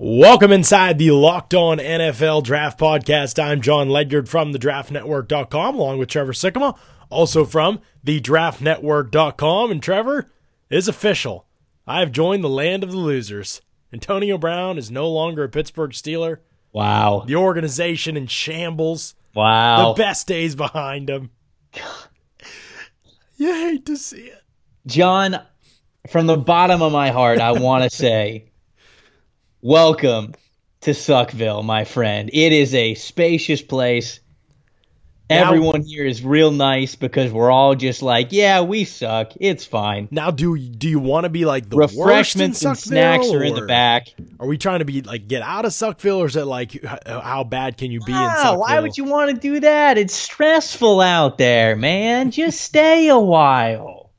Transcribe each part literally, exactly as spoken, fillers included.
Welcome inside the Locked On N F L Draft Podcast. I'm John Ledyard from the draft network dot com, along with Trevor Sikkema, also from the draft network dot com. And Trevor, it is official. I have joined the land of the losers. Antonio Brown is no longer a Pittsburgh Steeler. Wow. The organization in shambles. Wow. The best days behind him. You hate to see it. John, from the bottom of my heart, I want to say, welcome to Suckville, my friend. It is a spacious place. Now, everyone here is real nice because we're all just like, yeah, we suck. It's fine. Now, do do you want to be like the refreshments worst in and snacks Suckville, are in the back? Are we trying to be like get out of Suckville, or is it like how bad can you be wow, in Suckville? Why would you want to do that? It's stressful out there, man. Just stay a while.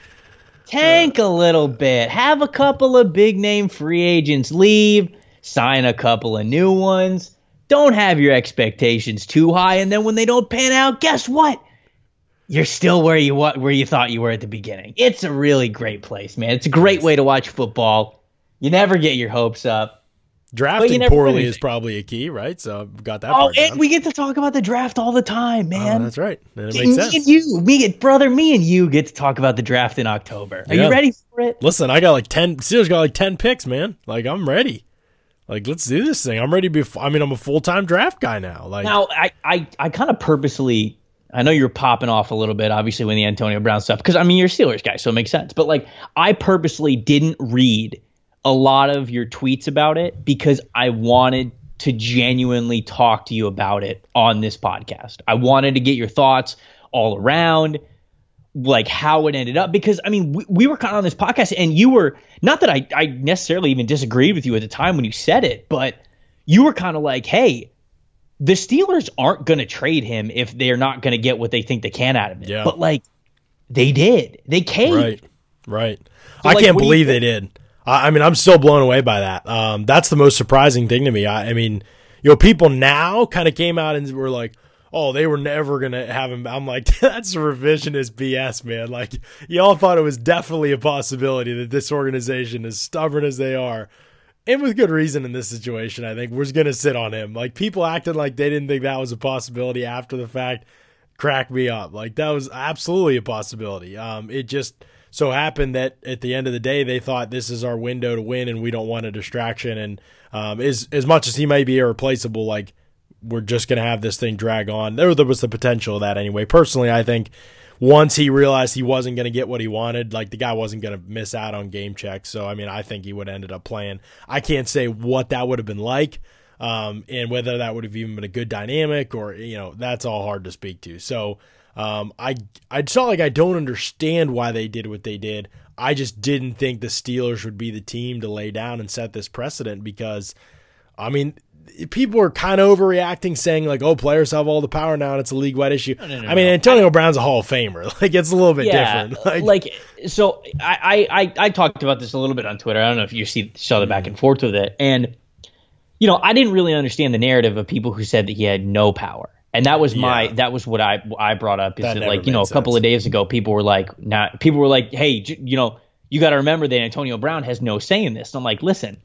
Tank a little bit. Have a couple of big name free agents leave. Sign a couple of new ones. Don't have your expectations too high, and then when they don't pan out, guess what? You're still where you where you thought you were at the beginning. It's a really great place, man. It's a great way to watch football. You never get your hopes up. Drafting poorly is probably a key, right? So I've got that. Oh, part and down. we get to talk about the draft all the time, man. Oh, that's right. And it me makes sense. and you, me, brother, me and you get to talk about the draft in October. Are Yeah. you ready for it? Listen, I got like ten. Steelers got like ten picks, man. Like I'm ready. Like, let's do this thing. I'm ready to be, I mean, I'm a full-time draft guy now. Like Now, I, I, I kind of purposely, I know you're popping off a little bit, obviously, when the Antonio Brown stuff, because, I mean, you're a Steelers guy, so it makes sense. But, like, I purposely didn't read a lot of your tweets about it because I wanted to genuinely talk to you about it on this podcast. I wanted to get your thoughts all around, like how it ended up, because I mean, we, we were kind of on this podcast and you were, not that I, I necessarily even disagreed with you at the time when you said it, but you were kind of like, hey, the Steelers aren't going to trade him if they're not going to get what they think they can out of him. Yeah. But like they did, they caved. Right, right. So, I like, can't what do you believe they think? did. I, I mean, I'm still blown away by that. Um, that's the most surprising thing to me. I, I mean, you know, people now kind of came out and were like, oh, they were never going to have him. I'm like, that's revisionist B S, man. Like, y'all thought it was definitely a possibility that this organization, as stubborn as they are, and with good reason in this situation, I think, was going to sit on him. Like, people acting like they didn't think that was a possibility after the fact cracked me up. Like, that was absolutely a possibility. Um, it just so happened that at the end of the day, they thought this is our window to win and we don't want a distraction. And um, as, as much as he may be irreplaceable, like, we're just going to have this thing drag on. There, there was the potential of that anyway. Personally, I think once he realized he wasn't going to get what he wanted, like the guy wasn't going to miss out on game checks. So, I mean, I think he would have ended up playing. I can't say what that would have been like um, and whether that would have even been a good dynamic or, you know, that's all hard to speak to. So um, I, I it's not like I don't understand why they did what they did. I just didn't think the Steelers would be the team to lay down and set this precedent because, I mean, people are kind of overreacting, saying like, "Oh, players have all the power now, and it's a league-wide issue." No, no, no, I mean, no. Antonio Brown's a Hall of Famer. Like, it's a little bit Yeah, different. Like, like so, I, I I talked about this a little bit on Twitter. I don't know if you see saw the back and forth with it, and you know, I didn't really understand the narrative of people who said that he had no power, and that was my Yeah. that was what I I brought up. Is That that, never like you know, a made couple sense. of days ago, people were like, not people were like, hey, j- you know, you got to remember that Antonio Brown has no say in this. And I'm like, listen,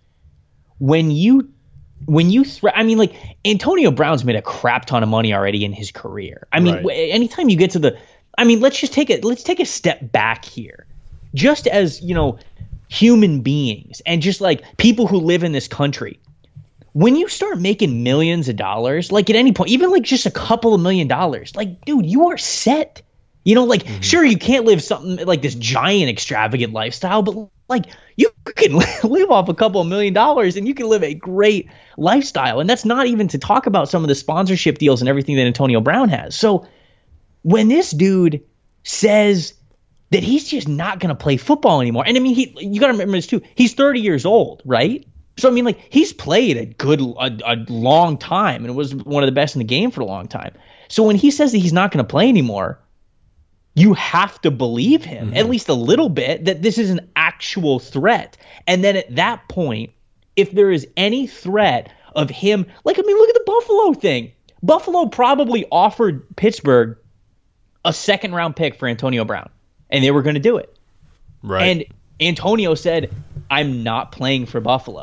when you When you, thre- I mean, like Antonio Brown's made a crap ton of money already in his career. I mean, Right. w- anytime you get to the, I mean, let's just take it. Let's take a step back here, just as you know, human beings and just like people who live in this country. When you start making millions of dollars, like at any point, even like just a couple of million dollars, like dude, you are set. You know, like Mm-hmm. sure you can't live something like this giant extravagant lifestyle, but like you can live off a couple of million dollars and you can live a great lifestyle. And that's not even to talk about some of the sponsorship deals and everything that Antonio Brown has. So when this dude says that he's just not going to play football anymore, and I mean, he you got to remember this too. He's thirty years old, right? So I mean, like he's played a good, a, a long time and was one of the best in the game for a long time. So when he says that he's not going to play anymore, you have to believe him, Mm-hmm. at least a little bit, that this is an actual threat. And then at that point, if there is any threat of him, like, I mean, look at the Buffalo thing. Buffalo probably offered Pittsburgh a second round pick for Antonio Brown, and they were going to do it. right. And Antonio said, I'm not playing for Buffalo.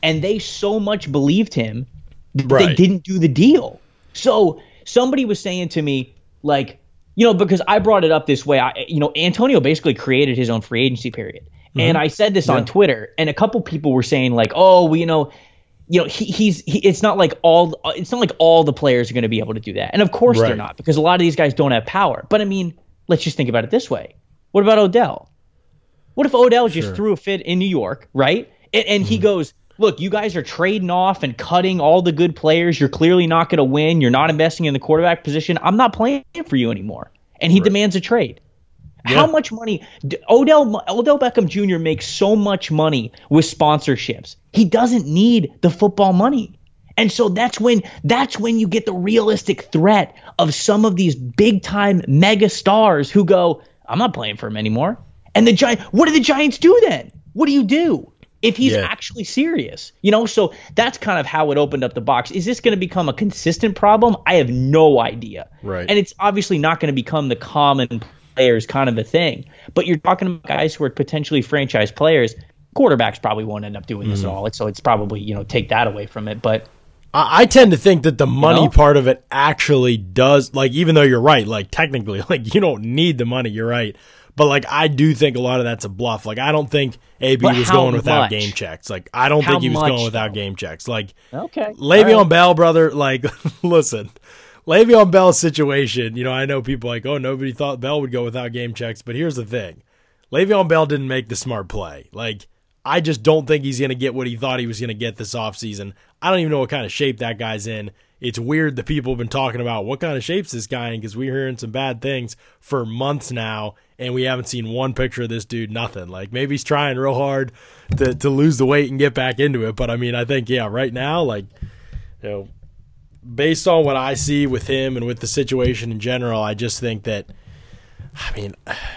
and they so much believed him that Right. they didn't do the deal. So somebody was saying to me, like, you know, because I brought it up this way, I, you know, Antonio basically created his own free agency period. Mm-hmm. And I said this yeah. on Twitter, and a couple people were saying like, oh, well, you know, you know, he, he's he, it's not like all it's not like all the players are going to be able to do that. And of course right. they're not, because a lot of these guys don't have power. But I mean, let's just think about it this way. What about Odell? What if Odell just sure. threw a fit in New York, right? And, and mm-hmm. he goes, look, you guys are trading off and cutting all the good players. You're clearly not going to win. You're not investing in the quarterback position. I'm not playing for you anymore. And he right. demands a trade. Yeah. How much money? Odell Odell Beckham Junior makes so much money with sponsorships. He doesn't need the football money. And so that's when that's when you get the realistic threat of some of these big time mega stars who go, I'm not playing for him anymore. And the Giants, what do the Giants do then? What do you do if he's yeah. actually serious? You know, so that's kind of how it opened up the box. Is this going to become a consistent problem? I have no idea. Right. And it's obviously not going to become the common players kind of a thing. But you're talking about guys who are potentially franchise players. Quarterbacks probably won't end up doing this mm. at all. So it's probably, you know, take that away from it. But I, I tend to think that the money you know? part of it actually does, like, even though you're right, like technically, like you don't need the money, you're right. But like I do think a lot of that's a bluff. Like I don't think A B but was going without much? game checks. Like I don't how think he was much, going without though? game checks. Like okay. Le'Veon right. Bell, brother, like listen. Le'Veon Bell's situation, you know, I know people like, oh, nobody thought Bell would go without game checks, but here's the thing. Le'Veon Bell didn't make the smart play. Like, I just don't think he's going to get what he thought he was going to get this offseason. I don't even know what kind of shape that guy's in. It's weird that people have been talking about what kind of shape's this guy in, because we're hearing some bad things for months now, and we haven't seen one picture of this dude, nothing. Like, maybe he's trying real hard to, to lose the weight and get back into it, but, I mean, I think, yeah, right now, like, you know, based on what I see with him and with the situation in general, I just think that, I mean,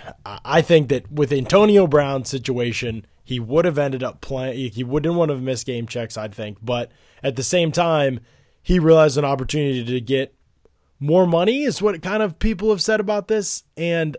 I think that with Antonio Brown's situation, he would have ended up playing. He wouldn't want to have missed game checks, I think. But at the same time, he realized an opportunity to get more money is what kind of people have said about this. And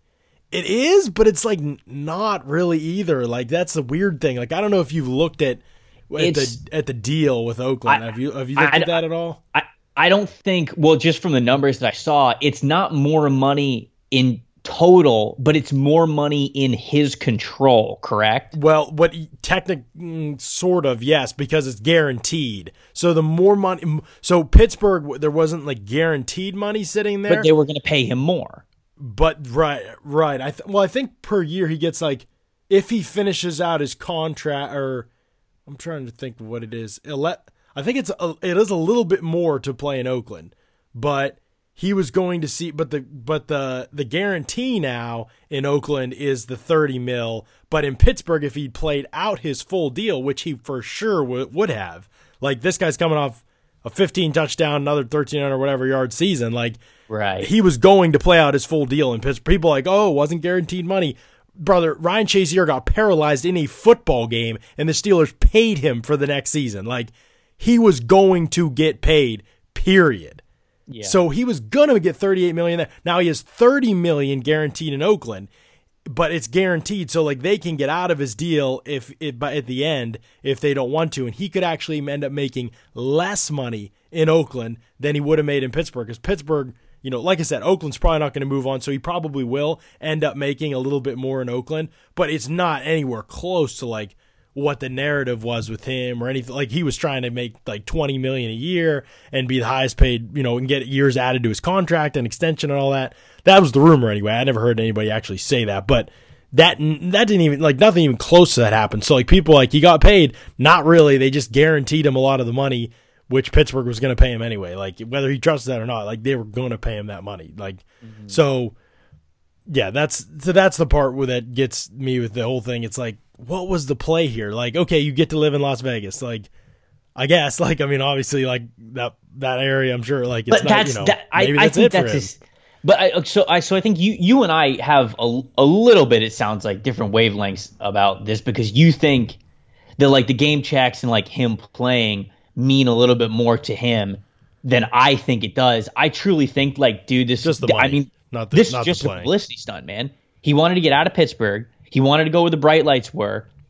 it is, but it's like not really either. Like that's the weird thing. Like, I don't know if you've looked at At the, at the deal with Oakland. I, have you have you looked I, at that at all? I, I don't think, well, just from the numbers that I saw, it's not more money in total, but it's more money in his control, correct? Well, what technic sort of, yes, because it's guaranteed. So the more money, so Pittsburgh, there wasn't like guaranteed money sitting there. But they were going to pay him more. But right, right. I th- well, I think per year he gets like, if he finishes out his contract, or I'm trying to think of what it is. I think it's a, it is a little bit more to play in Oakland, but he was going to see. But the but the the guarantee now in Oakland is the thirty mil. But in Pittsburgh, if he played out his full deal, which he for sure w- would have, like this guy's coming off a fifteen touchdown, another thirteen hundred whatever yard season, like right, he was going to play out his full deal in Pittsburgh. People are like, oh, it wasn't guaranteed money. Brother, Ryan Shazier got paralyzed in a football game, and the Steelers paid him for the next season. Like, he was going to get paid, period. Yeah. So he was going to get thirty-eight million dollars there. Now he has thirty million dollars guaranteed in Oakland, but it's guaranteed, so like they can get out of his deal if it, by at the end if they don't want to, and he could actually end up making less money in Oakland than he would have made in Pittsburgh, because Pittsburgh, you know, like I said, Oakland's probably not going to move on, so he probably will end up making a little bit more in Oakland, but it's not anywhere close to like what the narrative was with him or anything. Like, he was trying to make like twenty million dollars a year and be the highest paid, you know, and get years added to his contract and extension and all that. That was the rumor anyway. I never heard anybody actually say that, but that that didn't even, like, nothing even close to that happened. So like, people like, he got paid. Not really. They just guaranteed him a lot of the money, which Pittsburgh was going to pay him anyway. Like, whether he trusted that or not, like, they were going to pay him that money. Like, mm-hmm. so yeah, that's so that's the part where that gets me with the whole thing. It's like, what was the play here? Like, okay, you get to live in Las Vegas. Like, I guess, like, I mean, obviously, like that that area, I'm sure, like, it's but not, that's, you know, that, I, maybe I that's think it for that's him. his, but I, so I, so I think you, you and I have a, a little bit, it sounds like, different wavelengths about this, because you think that like the game checks and like him playing mean a little bit more to him than I think it does. I truly think, like, dude, this just the th- money, I mean, not the, this not is just the a publicity stunt, man. He wanted to get out of Pittsburgh. He wanted to go where the bright lights were.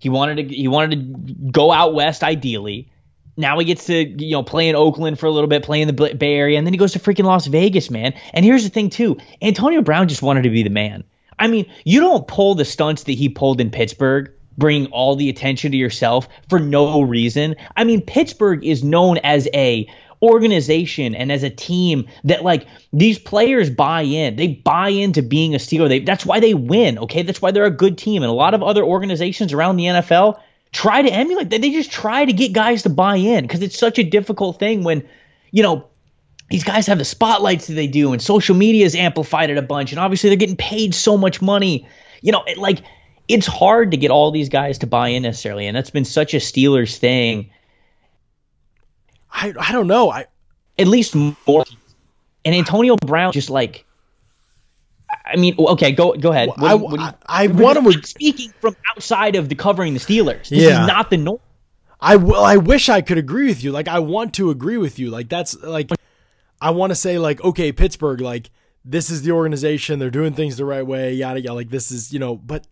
He wanted to he wanted to go out west ideally. Now he gets to, you know, play in Oakland for a little bit, play in the Bay Area, and then he goes to freaking Las Vegas, man. And here's the thing, too. Antonio Brown just wanted to be the man. I mean, you don't pull the stunts that he pulled in Pittsburgh, bringing all the attention to yourself for no reason. I mean, Pittsburgh is known as a organization and as a team that, like, these players buy in. They buy into being a Steeler. They, that's why they win, okay? That's why they're a good team. And a lot of other organizations around the N F L try to emulate that. They just try to get guys to buy in because it's such a difficult thing when, you know, these guys have the spotlights that they do and social media is amplified it a bunch. And obviously they're getting paid so much money. You know, it, like, it's hard to get all these guys to buy in necessarily. And that's been such a Steelers thing. I I don't know. I At least more. And Antonio Brown just like, I mean, okay, go go ahead. What, I, what you, I, I want to speaking from outside of the covering the Steelers. This yeah. is not the norm. I well, I wish I could agree with you. Like, I want to agree with you. Like, that's like, I want to say like, okay, Pittsburgh, like, this is the organization. They're doing things the right way. Yada yada. Like, this is, you know, but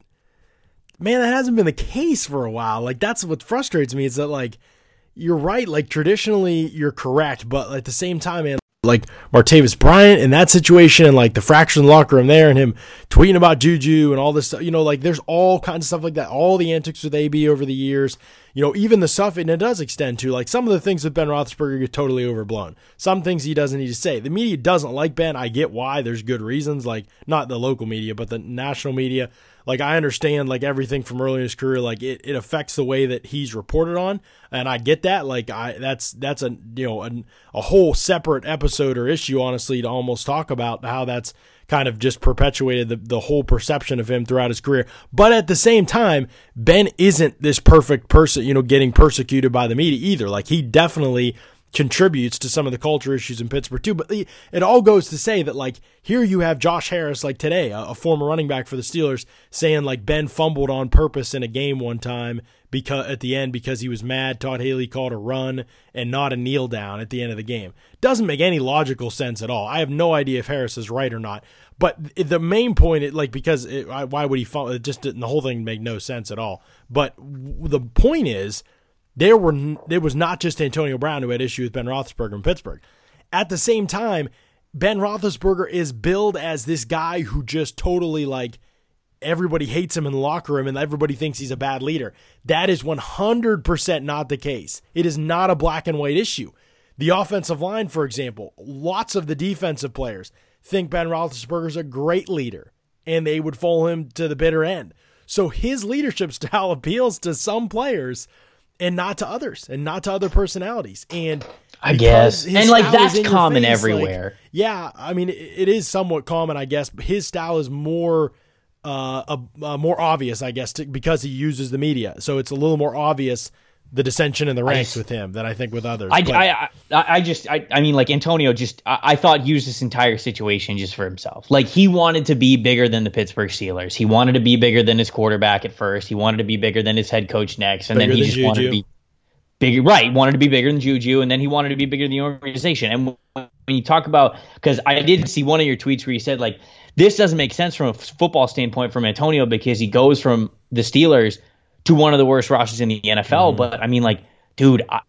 man, that hasn't been the case for a while. Like, that's what frustrates me. Is that, like, you're right. Like, traditionally, you're correct, but at the same time, man, like Martavis Bryant in that situation and like the fracture in the locker room there and him tweeting about Juju and all this stuff, you know, like there's all kinds of stuff like that. All the antics with A B over the years, you know, even the stuff, and it does extend to like some of the things with Ben Roethlisberger get totally overblown. Some things he doesn't need to say. The media doesn't like Ben. I get why. There's good reasons, like not the local media, but the national media. Like, I understand, like, everything from early in his career, like, it, it affects the way that he's reported on, and I get that. Like, I that's that's a, you know, a, a whole separate episode or issue, honestly, to almost talk about how that's kind of just perpetuated the, the whole perception of him throughout his career. But at the same time, Ben isn't this perfect person, you know, getting persecuted by the media either. Like, he definitely contributes to some of the culture issues in Pittsburgh too, but it all goes to say that, like, here you have Josh Harris, like today, a, a former running back for the Steelers, saying like Ben fumbled on purpose in a game one time because at the end because he was mad Todd Haley called a run and not a kneel down at the end of the game. Doesn't make any logical sense at all. I have no idea if Harris is right or not, but the main point, it, like, because it, why would he fumble? It just didn't, the whole thing made no sense at all. But the point is, There were there was not just Antonio Brown who had issue with Ben Roethlisberger in Pittsburgh. At the same time, Ben Roethlisberger is billed as this guy who just totally, like, everybody hates him in the locker room and everybody thinks he's a bad leader. That is one hundred percent not the case. It is not a black and white issue. The offensive line, for example, lots of the defensive players think Ben Roethlisberger is a great leader and they would follow him to the bitter end. So his leadership style appeals to some players and not to others, and not to other personalities. And I guess, and like that's common face, everywhere. Like, yeah, I mean, it, it is somewhat common, I guess. But his style is more, uh, a, a more obvious, I guess, to, because he uses the media. So it's a little more obvious the dissension in the ranks I, with him than I think with others. I, I, I, I just, I, I mean, like Antonio just, I, I thought used this entire situation just for himself. Like, he wanted to be bigger than the Pittsburgh Steelers. He wanted to be bigger than his quarterback at first. He wanted to be bigger than his head coach next. And bigger then he just Juju. wanted to be bigger. Right. Wanted to be bigger than Juju. And then he wanted to be bigger than the organization. And when you talk about, because I did see one of your tweets where you said, like, this doesn't make sense from a football standpoint from Antonio because he goes from the Steelers to one of the worst rosters in the N F L. Mm. But I mean, like, dude, I,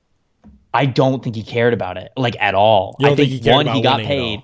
I don't think he cared about it, like, at all. You don't I think, think he one, he got paid.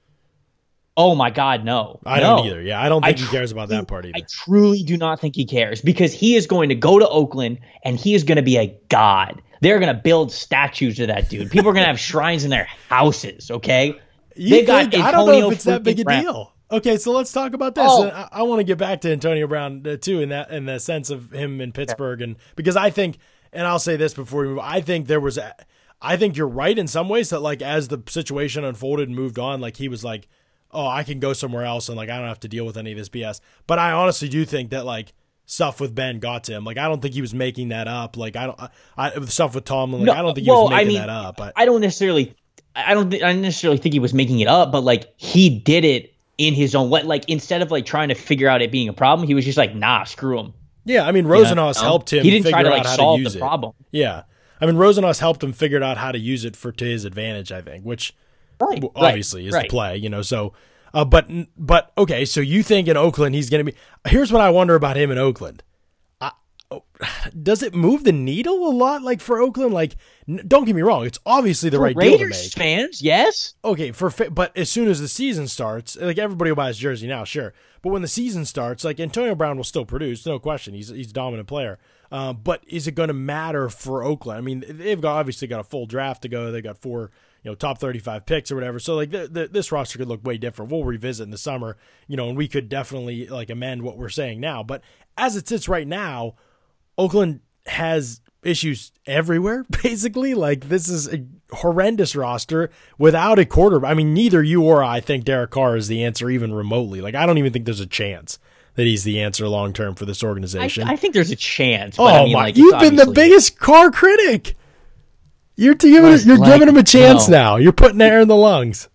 Oh my God, no. I no. don't either. Yeah, I don't think I he cares about that part either. I truly do not think he cares because he is going to go to Oakland and he is going to be a god. They're going to build statues to that dude. People are going to have shrines in their houses, okay? You they think, got I don't know if it's that big a Brown. deal. Okay, so let's talk about this. Oh. I, I want to get back to Antonio Brown uh, too, in that in the sense of him in Pittsburgh, and because I think, and I'll say this before we move, I think there was, a, I think you're right in some ways that, like, as the situation unfolded and moved on, like, he was like, oh, I can go somewhere else and, like, I don't have to deal with any of this B S. But I honestly do think that, like, stuff with Ben got to him. Like, I don't think he was making that up. Like, I don't, I, I stuff with Tomlin. Like, no, I don't think he well, was making I mean, that up. But I don't necessarily, I don't, th- I don't necessarily think he was making it up. But, like, he did it in his own way. Like, instead of, like, trying to figure out it being a problem, he was just like, nah, screw him. Yeah, I mean, Rosenhaus you know? helped him. He didn't figure try to, out like, how solve to use the it. problem. Yeah, I mean, Rosenhaus helped him figure out how to use it for to his advantage. I think, which right, obviously right, is right. the play. You know, so. Uh, but but okay, so you think in Oakland he's going to be? Here's what I wonder about him in Oakland. I does it move the needle a lot? Like for Oakland, like n- don't get me wrong, it's obviously the For right Raiders deal to make. fans, yes. Okay, for fa- but as soon as the season starts, like everybody will buy his jersey now, sure. But when the season starts, like Antonio Brown will still produce, no question. He's he's a dominant player. Uh, but is it going to matter for Oakland? I mean, they've got obviously got a full draft to go. They got four, you know, top thirty-five picks or whatever. So like the, the, this roster could look way different. We'll revisit in the summer, you know, and we could definitely like amend what we're saying now. But as it sits right now, Oakland has issues everywhere, basically. Like, this is a horrendous roster without a quarterback. I mean, neither you or I think Derek Carr is the answer even remotely. Like, I don't even think there's a chance that he's the answer long-term for this organization. I, I think there's a chance. But oh, I mean, my. like, You've been the biggest Carr critic. You're, giving, Like, you're giving him a chance no. now. You're putting air in the lungs.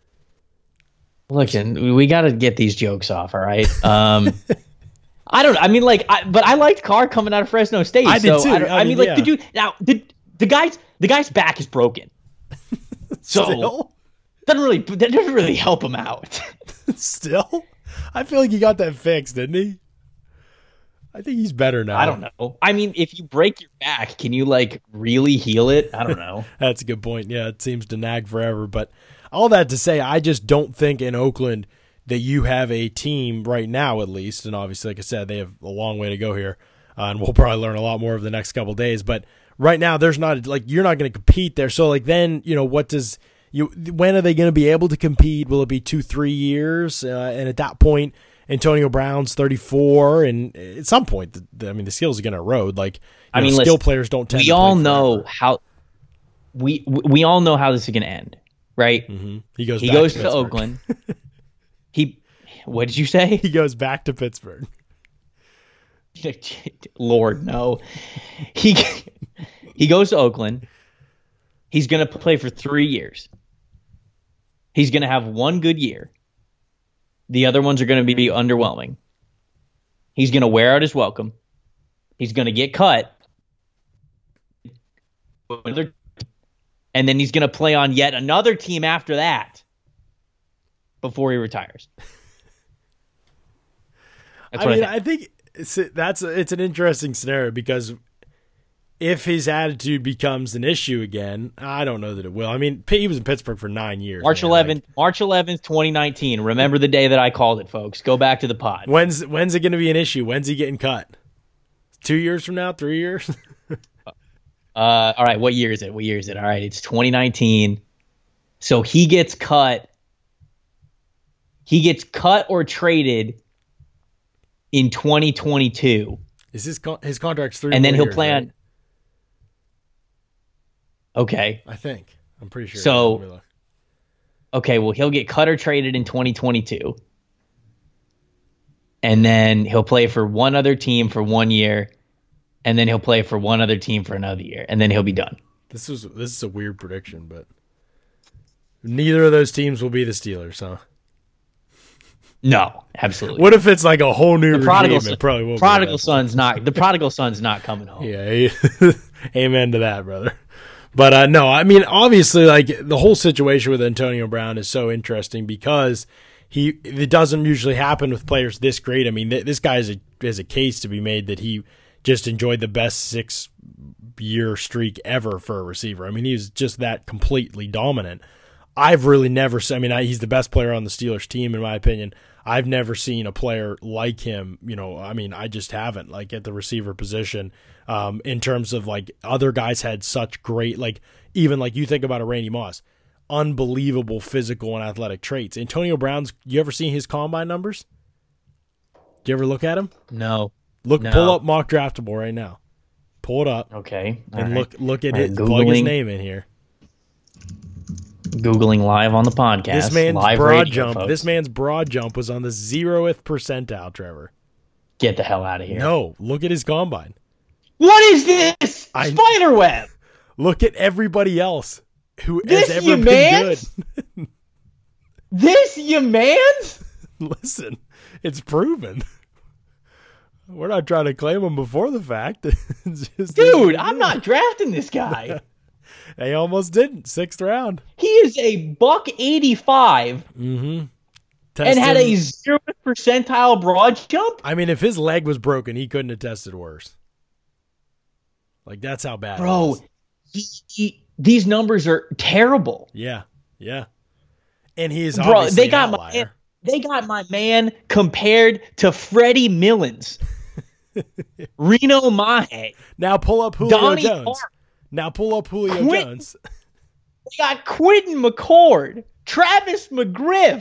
Listen, we got to get these jokes off, all right? Um, I don't. I mean, like, I, but I liked Carr coming out of Fresno State. I did so too. I, don't, I I mean, mean, like, yeah. the dude now the the guy's the guy's back is broken. So Still? doesn't really that doesn't really help him out. Still? I feel like he got that fixed, didn't he? I think he's better now. I don't know. I mean, if you break your back, can you like really heal it? I don't know. That's a good point. Yeah, it seems to nag forever. But all that to say, I just don't think in Oakland that you have a team right now, at least, and obviously, like I said, they have a long way to go here, uh, and we'll probably learn a lot more over the next couple of days. But right now, there's not like you're not going to compete there. So like then, you know, what does you? When are they going to be able to compete? Will it be two, three years? Uh, and at that point, Antonio Brown's thirty-four, and at some point, the, the, I mean, the skills are going to erode. Like, I know, mean, skill listen, players don't tend. We to all play know forever. how we we all know how this is going to end, right? Mm-hmm. He goes. He back goes to, to, Pittsburgh. Oakland. he, what did you say? He goes back to Pittsburgh. Lord, no. He he goes to Oakland. He's going to play for three years. He's going to have one good year. The other ones are going to be underwhelming. He's going to wear out his welcome. He's going to get cut. And then he's going to play on yet another team after that before he retires. That's I what mean, I think. I think it's, that's it's an interesting scenario because if his attitude becomes an issue again, I don't know that it will. I mean, he was in Pittsburgh for nine years. March man. eleventh, Like, March eleventh, twenty nineteen. Remember the day that I called it, folks. Go back to the pod. when's when's it going to be an issue? When's he getting cut? Two years from now? Three years? Uh, all right, what year is it? What year is it? All right, it's twenty nineteen. So he gets cut. He gets cut or traded in twenty twenty-two. Is his con- his contract's three? And then more he'll years, play right? on. Okay. I think I'm pretty sure. So- Let me look. Okay, well, he'll get cut or traded in twenty twenty-two. And then he'll play for one other team for one year. And then he'll play for one other team for another year. And then he'll be done. This is this is a weird prediction, but neither of those teams will be the Steelers, huh? No, absolutely. What if it's like a whole new the prodigal, regime? It probably will. be prodigal that. son's not the prodigal son's not coming home. Yeah, amen to that, brother. But uh, no, I mean, obviously, like the whole situation with Antonio Brown is so interesting because he it doesn't usually happen with players this great. I mean, th- this guy has a has a case to be made that he just enjoyed the best six year streak ever for a receiver. I mean, he was just that completely dominant. I've really never seen, I mean, I, he's the best player on the Steelers team, in my opinion. I've never seen a player like him, you know, I mean, I just haven't, like, at the receiver position, um, in terms of, like, other guys had such great, like, even, like, you think about a Randy Moss, unbelievable physical and athletic traits. Antonio Brown's, you ever seen his combine numbers? Do you ever look at him? No. Look, No. pull up Mock Draftable right now. Pull it up. Okay. All And right. look look at All it. right, Plug his Googling. name in here. Googling live on the podcast. This man's live broad radio, jump. folks. This man's broad jump was on the zeroth percentile, Trevor. Get the hell out of here. No, look at his combine. What is this? I- Spiderweb. Look at everybody else who This has you ever been mans? This you man? good. Listen, it's proven. We're not trying to claim him before the fact. It's just- Dude, I'm not drafting this guy. They almost didn't. Sixth round. He is a buck eighty-five Mm-hmm. and had a zero percentile broad jump. I mean, if his leg was broken, he couldn't have tested worse. Like that's how bad, bro. It is. He, he, these numbers are terrible. Yeah, yeah. And he is bro. obviously They got an my outlier. man, they got my man compared to Freddie Millins, Reno Mahe. Now pull up Julio Donnie Jones. Hart. Now pull up Julio Quint- Jones. They got Quentin McCord, Travis McGriff.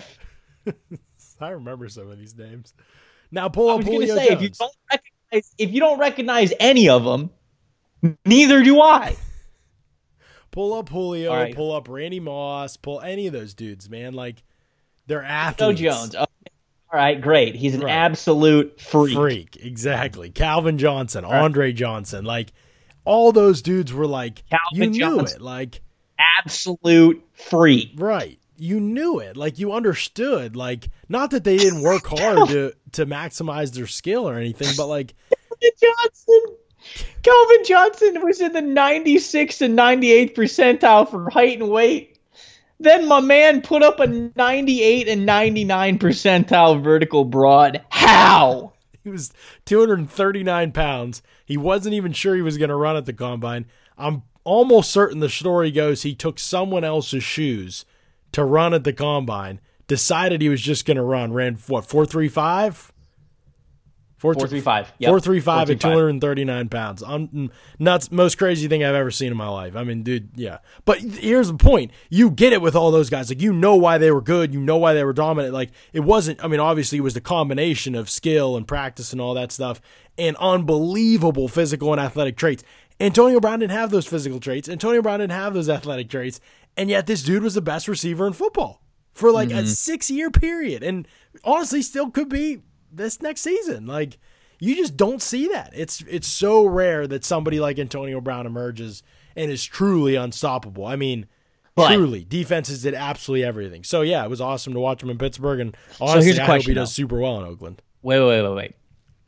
I remember some of these names. Now pull I up was going to Julio say, Jones. if you don't recognize, if you don't recognize any of them, neither do I. Pull up Julio, All right. pull up Randy Moss, pull any of those dudes, man. Like they're Joe athletes. Jones. Okay. All right, great. He's an Right. absolute freak. Freak, exactly. Calvin Johnson, Andre Johnson, like all those dudes were like Calvin you knew Johnson. it, like Absolute freak. right. You knew it, like you understood, like not that they didn't work hard to to maximize their skill or anything, but like Calvin Johnson. Calvin Johnson was in the ninety-sixth and ninety-eighth percentile for height and weight. Then my man put up a ninety-eight and ninety-nine percentile vertical broad. How? he was two hundred thirty-nine pounds. He wasn't even sure he was going to run at the combine. I'm almost certain the story goes he took someone else's shoes to run at the combine, decided he was just going to run, ran what, four three five? four three five. Yep. four three five at two four three five. hundred thirty-nine pounds. I'm nuts. Most crazy thing I've ever seen in my life. I mean, dude, yeah. But here's the point. You get it with all those guys. Like, you know why they were good. You know why they were dominant. Like, it wasn't, I mean, obviously it was the combination of skill and practice and all that stuff and unbelievable physical and athletic traits. Antonio Brown didn't have those physical traits. Antonio Brown didn't have those athletic traits. And yet this dude was the best receiver in football for like Mm-hmm. a six-year period. And honestly still could be this next season. Like, you just don't see that. It's it's so rare that somebody like Antonio Brown emerges and is truly unstoppable. I mean, But- truly. Defenses did absolutely everything. So, yeah, it was awesome to watch him in Pittsburgh. And honestly, here's a I hope he question, does though. super well in Oakland. Wait, wait, wait, wait.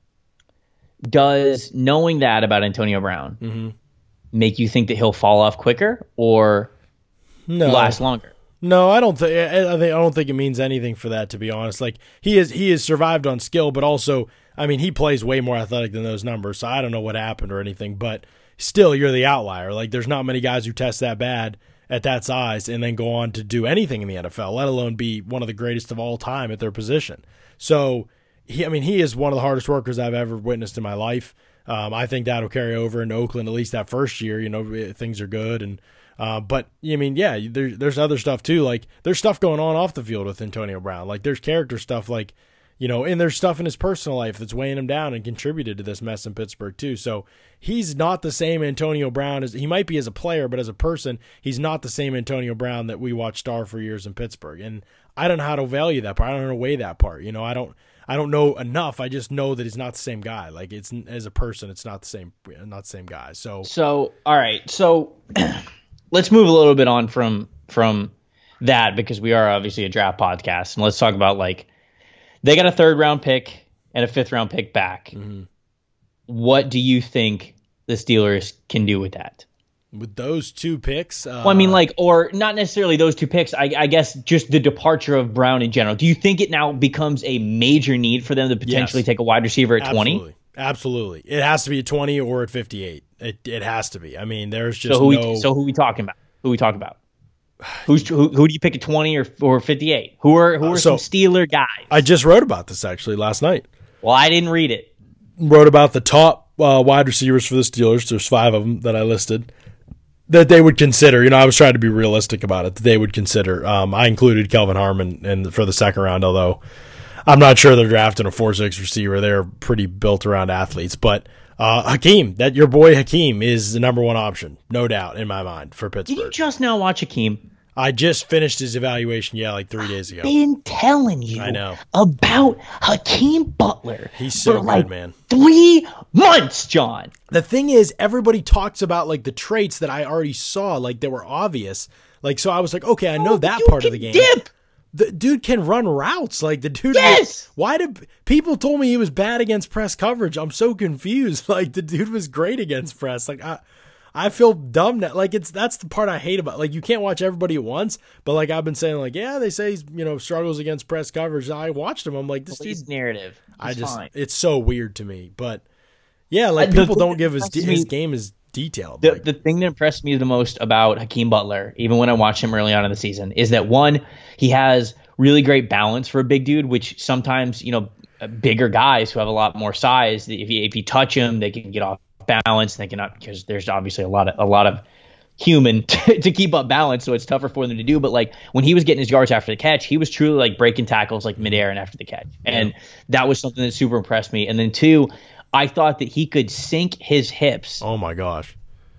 Does knowing that about Antonio Brown Mm-hmm. make you think that he'll fall off quicker or No. last longer? No, I don't think. I think I don't think it means anything for that. To be honest, like he is, he has survived on skill, but also, I mean, he plays way more athletic than those numbers. So I don't know what happened or anything, but still, you're the outlier. Like, there's not many guys who test that bad at that size and then go on to do anything in the N F L, let alone be one of the greatest of all time at their position. So, he, I mean, he is one of the hardest workers I've ever witnessed in my life. Um, I think that'll carry over in Oakland at least that first year. You know, things are good and. Uh, but I mean, yeah, there, there's other stuff too. Like, there's stuff going on off the field with Antonio Brown. Like, there's character stuff, like, you know, and there's stuff in his personal life that's weighing him down and contributed to this mess in Pittsburgh too. So he's not the same Antonio Brown as he might be as a player, but as a person, he's not the same Antonio Brown that we watched star for years in Pittsburgh. And I don't know how to value that part. I don't know how to weigh that part. You know, I don't. I don't know enough. I just know that he's not the same guy. Like, it's as a person, it's not the same, not the same guy. So, So, all right. So let's move a little bit on from from that because we are obviously a draft podcast. And let's talk about, like, they got a third round pick and a fifth round pick back. mm-hmm. What do you think the Steelers can do with that? with those two picks, uh, Well, I mean, like, or not necessarily those two picks. I, I guess just the departure of Brown in general. Do you think it now becomes a major need for them to potentially Yes. take a wide receiver at twenty? absolutely, absolutely, it has to be at twenty or at fifty-eight. It it has to be. I mean, there's just So who no. we, so who we talking about? Who we talking about? Who's who, who do you pick at twenty or or fifty-eight? Who are who are Uh, so- some Steeler guys? I just wrote about this actually last night. Well, I didn't read it. Wrote about the top uh, wide receivers for the Steelers. There's five of them that I listed that they would consider. You know, I was trying to be realistic about it. That they would consider. Um, I included Kelvin Harmon in for the second round, although I'm not sure they're drafting a four six receiver. They're pretty built around athletes. But uh, Hakeem, that your boy Hakeem is the number one option, no doubt in my mind for Did you Pittsburgh. just now watch Hakeem? I just finished his evaluation, yeah, like three days ago. Been telling you I know. about Hakeem Butler. He's so for good, like man. Three months, John. The thing is, everybody talks about like the traits that I already saw, like they were obvious. Like, so I was like, okay, I know Oh, the that dude part of the can game. Dip. The dude can run routes. Like the dude. Yes! Why did people told me he was bad against press coverage? I'm so confused. Like the dude was great against press. Like I, I feel dumb now. Like it's that's the part I hate about. Like you can't watch everybody at once. But like I've been saying, like yeah, they say he's you know struggles against press coverage. I watched him. I'm like this dude. His narrative. I He's just fine. it's so weird to me. But yeah, like Uh, the people thing don't give his that impresses his me- game his detailed. The, like, the thing that impressed me the most about Hakeem Butler, even when I watched him early on in the season, is that one, he has really great balance for a big dude, which sometimes, you know, bigger guys who have a lot more size, if you, if you touch them, they can get off balance. They cannot, because there's obviously a lot of a lot of human to, to keep up balance, so it's tougher for them to do. But like when he was getting his yards after the catch, he was truly like breaking tackles like midair and after the catch, and yeah. that was something that super impressed me. And then two, I thought that he could sink his hips. Oh my gosh,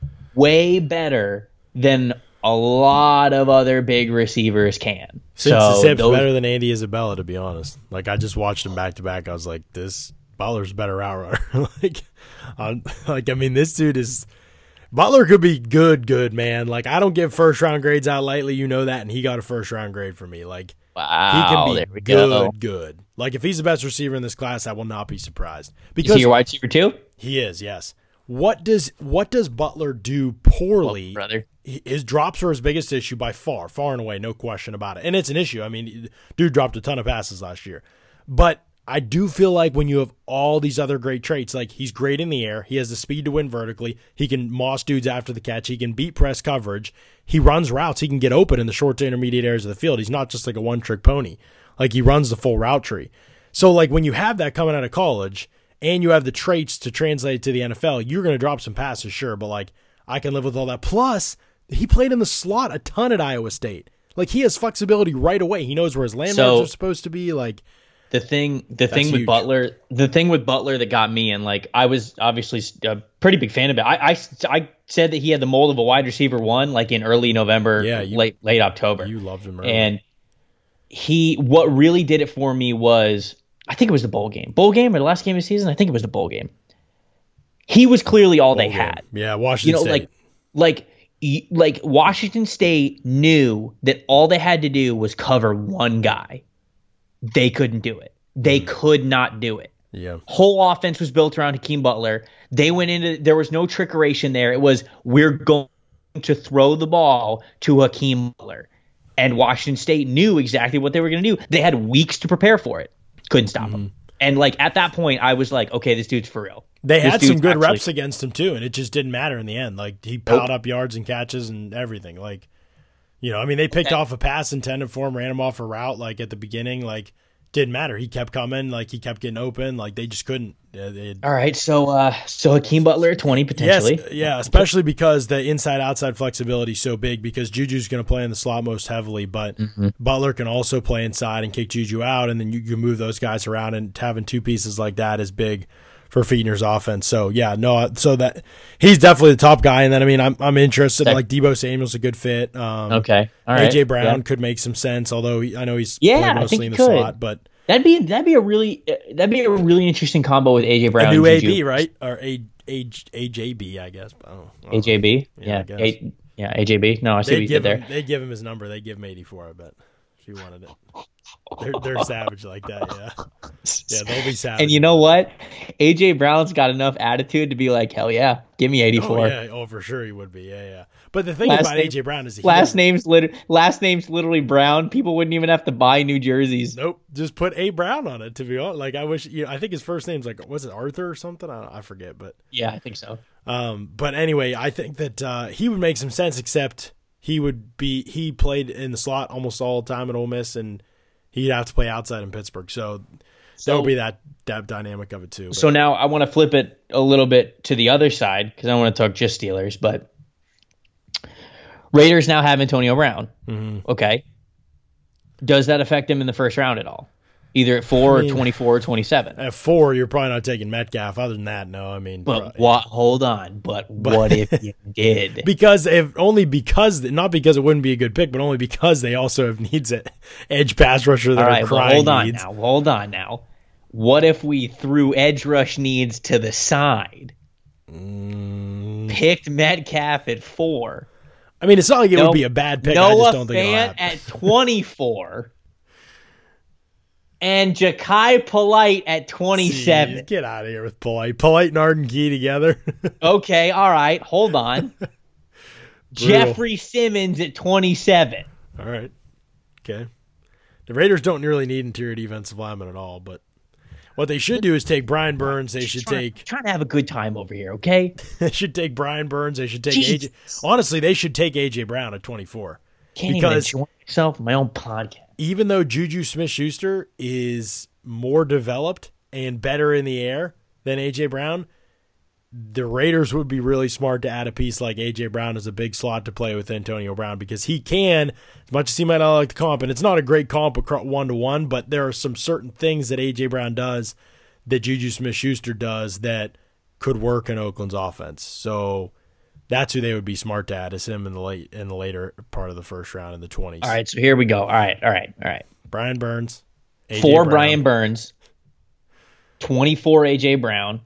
way better than a lot of other big receivers can. Since so his hips those, better than Andy Isabella, to be honest. Like I just watched him back to back. I was like, this Butler's a better route runner. like, I'm, like I mean, this dude is. Butler could be good, good, man. Like, I don't give first-round grades out lightly. You know that, and he got a first-round grade for me. Like, wow, he can be there we good, go. good. Like, if he's the best receiver in this class, I will not be surprised. Because is he your wide receiver too? He is, yes. What does what does Butler do poorly? Oh, brother. His drops are his biggest issue by far, far and away, no question about it. And it's an issue. I mean, dude dropped a ton of passes last year. But I do feel like when you have all these other great traits, like he's great in the air, he has the speed to win vertically, he can moss dudes after the catch, he can beat press coverage, he runs routes, he can get open in the short to intermediate areas of the field. He's not just like a one-trick pony. Like he runs the full route tree. So like when you have that coming out of college and you have the traits to translate to the N F L, you're going to drop some passes, sure, but like I can live with all that. Plus, he played in the slot a ton at Iowa State. Like he has flexibility right away. He knows where his landmarks so, are supposed to be. Like The thing, the That's thing with huge. Butler, the thing with Butler that got me, and like I was obviously a pretty big fan of it. I, I, I said that he had the mold of a wide receiver one, like in early November, yeah, you, late late October. You loved him, early. And he, what really did it for me was, I think it was the bowl game, bowl game or the last game of the season. I think it was the bowl game. He was clearly all bowl they game. had. Yeah, Washington. You know, State. like like like Washington State knew that all they had to do was cover one guy. They couldn't do it. They could not do it. Yeah. Whole offense was built around Hakeem Butler. They went into, there was no trickeration there. It was, we're going to throw the ball to Hakeem Butler. And Washington State knew exactly what they were going to do. They had weeks to prepare for it. Couldn't stop mm-hmm. him. And like at that point, I was like, okay, this dude's for real. They this had some good actually, reps against him too, and it just didn't matter in the end. Like he piled nope. up yards and catches and everything. Like, you know, I mean, they picked okay. off a pass intended for him, ran him off a route like at the beginning, like. Didn't matter. He kept coming. Like he kept getting open. Like they just couldn't. Uh, All right. So, uh, so Hakeem Butler twenty potentially. Yes, yeah, especially because the inside outside flexibility is so big. Because Juju's going to play in the slot most heavily, but mm-hmm. Butler can also play inside and kick Juju out, and then you, you move those guys around. And having two pieces like that is big for Fiedner's offense. So yeah, no, so that he's definitely the top guy. And then I mean, I'm I'm interested. Like Deebo Samuel's a good fit. Um, okay, all right. A J Brown yeah. could make some sense, although he, I know he's yeah, played mostly in the could. slot. But that'd be that'd be a really that'd be a really interesting combo with A J Brown. A new and A B, Juju. right? Or A A A J B, I guess. I don't, I don't A J B, yeah, yeah, A, yeah, A J B. No, I see they what you give did him, there. They give him his number. They give him eighty-four. I bet if he wanted it. They're, they're savage like that, yeah. Yeah, they'll be savage. And you know what? A J Brown's got enough attitude to be like, hell yeah, give me eighty-four. Oh, yeah. Oh, for sure he would be. Yeah, yeah. But the thing last about name, A J Brown is he last name's lit- last name's literally Brown. People wouldn't even have to buy new jerseys. Nope, just put A Brown on it. To be honest, like I wish, you know, I think his first name's like, was it Arthur or something? I, don't, I forget, but yeah, I think so. Um, but anyway, I think that uh, he would make some sense. Except he would be he played in the slot almost all the time at Ole Miss, and he'd have to play outside in Pittsburgh. So, so there'll be that, that dynamic of it too. But. So now I want to flip it a little bit to the other side because I want to talk just Steelers, but Raiders now have Antonio Brown. Mm-hmm. Okay. Does that affect him in the first round at all? Either at four I mean, or twenty-four or twenty-seven? At four, you're probably not taking Metcalf. Other than that, no. I mean, but probably, what? Hold on. But, but what if you did? Because if only because not because it wouldn't be a good pick, but only because they also have needs at edge pass rusher that All right, are crying well, hold on needs. now. Hold on now. What if we threw edge rush needs to the side? Mm. Picked Metcalf at four. I mean, it's not like it no, would be a bad pick. Noah I just don't think it'll happen. at twenty-four. And Ja'Kai Polite at twenty-seven. Jeez, get out of here with Polite. Polite and Arden Key together. Okay, all right. Hold on. Jeffrey Simmons at twenty-seven. All right. Okay. The Raiders don't really need interior defensive linemen at all, but What they should do is take Brian Burns. They should trying, take trying to have a good time over here, okay? They should take Brian Burns. They should take Jesus. A J. Honestly, they should take A J Brown at twenty-four. Can't because even enjoy myself on my own podcast. Even though Juju Smith-Schuster is more developed and better in the air than A J Brown, the Raiders would be really smart to add a piece like A J Brown as a big slot to play with Antonio Brown, because he can, as much as he might not like the comp, and it's not a great comp one-to-one, but there are some certain things that A J Brown does that Juju Smith-Schuster does that could work in Oakland's offense. So that's who they would be smart to add, is him in the late in the later part of the first round in the twenties. All right, so here we go. All right, all right, all right. Brian Burns. A J Four Brown. Brian Burns. twenty-four A J Brown.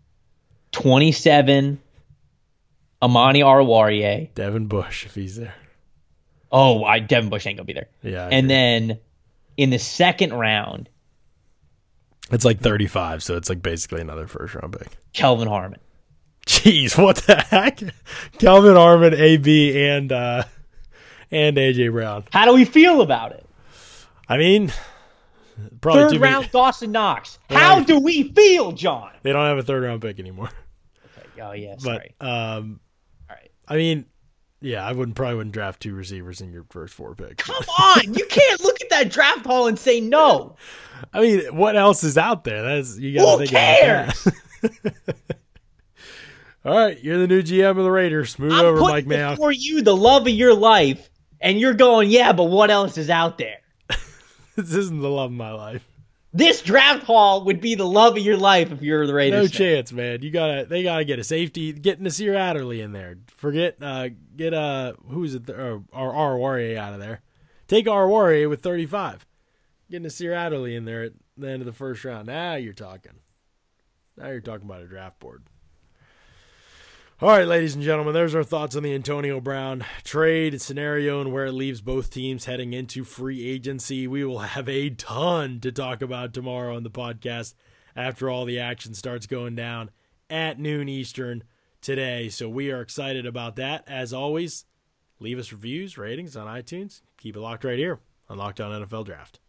twenty-seven Amani Oruwariye. Devin Bush, if he's there. Oh, I Devin Bush ain't gonna be there. Yeah. I and agree. then in the second round, It's like thirty-five, so it's like basically another first round pick. Kelvin Harmon. Jeez, what the heck? Kelvin Harmon, A B, and uh, and A J Brown. How do we feel about it? I mean, probably Third too round, many. Dawson Knox. How Right. do we feel, John? They don't have a third round pick anymore. Okay, oh yeah, But sorry. um, All right. I mean, yeah, I wouldn't probably wouldn't draft two receivers in your first four picks. Come on, you can't look at that draft haul and say no. I mean, what else is out there? That's you got to Who think cares? about that. All right, you're the new G M of the Raiders. Move I'm over, putting Mike Mayock. before you the love of your life, and you're going, yeah, but what else is out there? This isn't the love of my life. This draft haul would be the love of your life if you're the Raiders. No fan. chance, man. You gotta, they gotta get a safety, get Nasir Adderley in there. Forget, uh, get uh, who's it? Or or R Warrior out of there. Take R Warrior with thirty-five. Get Nasir Adderley in there at the end of the first round. Now you're talking. Now you're talking about a draft board. All right, ladies and gentlemen, there's our thoughts on the Antonio Brown trade scenario and where it leaves both teams heading into free agency. We will have a ton to talk about tomorrow on the podcast after all the action starts going down at noon Eastern today. So we are excited about that. As always, leave us reviews, ratings on iTunes. Keep it locked right here on Locked On N F L Draft.